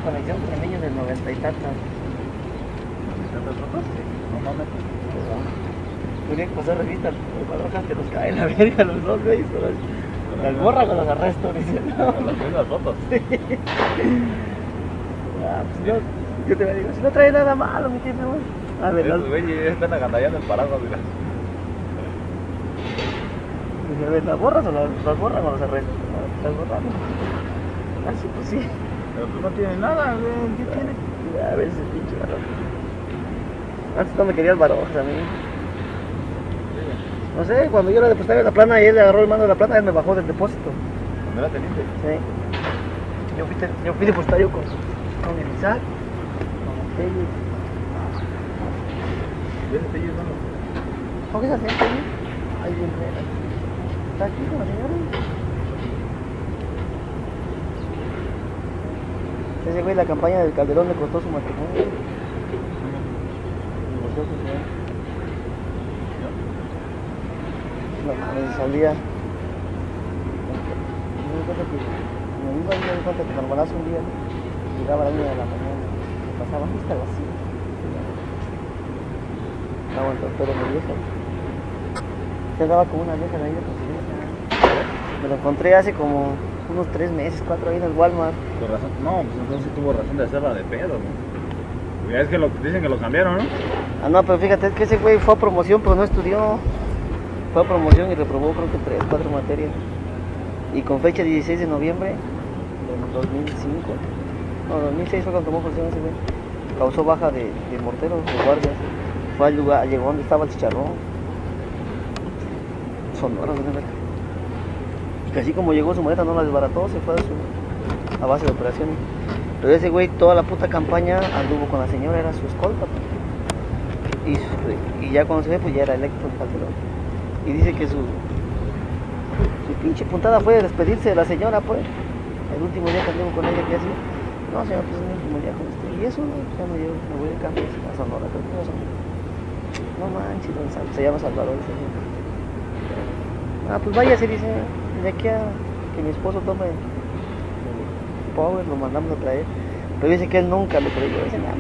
conexión con el niño del 90 y tantos. No mames. Tenía que pasar revista al Barojas que nos caen la verga los dos, güey. Las borra con los arrestos, dicen. Con las mismas fotos. Ah, pues no, yo te digo, si no trae nada malo, mi jefe, güey. A ver, Esos güeyes están agandallando el paraguas, mira. a ver, ¿las borras o las borran o los arrestos? Las borran. Ah, sí, pues sí. Pero pues no tiene nada, güey. ¿Qué tiene? A ver ese pinche Barojas. Antes no me quería el Barojas a mí. No sé, cuando yo le depositaba la plana y él le agarró el mando de la plana, él me bajó del depósito. ¿Cuando era teniente? Sí. Yo fui depositario con el Isaac, con el Tello. ¿Ves este ellos no? ¿Cómo que se hace Tello? Ahí viene. ¿Está aquí con la señora? Ese güey, la campaña del Calderón le costó su matrimonio. Divorció con su mujer. No, me salía. Me di cuenta que me normalazo un día, ¿no? Llegaba a la 1 de la mañana, me pasaba justo a las 5. Estaba en todo mi vieja. Yo andaba con una vieja de ahí de Confianza. Me lo encontré hace como unos 3 meses, 4 ahí en el Walmart. Con razón. No, pues entonces tuvo razón de hacerla de pedo, ¿no? Ya es que dicen que lo cambiaron, ¿no? Ah, no, pero fíjate, es que ese güey fue a promoción, pero no estudió. Fue a promoción y reprobó creo que 3, 4 materias. Y con fecha 16 de noviembre del 2005, no, 2006 fue cuando tomó posesión ese güey. Causó baja de morteros, de guardias. Fue al lugar, llegó donde estaba el chicharrón. Sonora, y así como llegó su maleta no la desbarató, se fue a base de operaciones. Pero ese güey toda la puta campaña anduvo con la señora, era su escolta. Y ya cuando se ve pues ya era electo el Calderón. Y dice que su pinche puntada fue despedirse de la señora, pues. El último día que anduvo con ella, que así. No, señora, pues es el último día con usted. Y eso, ya no, yo me voy de cambio a Sonora, creo que a Sonora. No manches, se llama Salvador ese señor. Ah, pues váyase, dice, de aquí a que mi esposo tome el Power, lo mandamos a traer. Pero dice que él nunca lo creyó. Dice,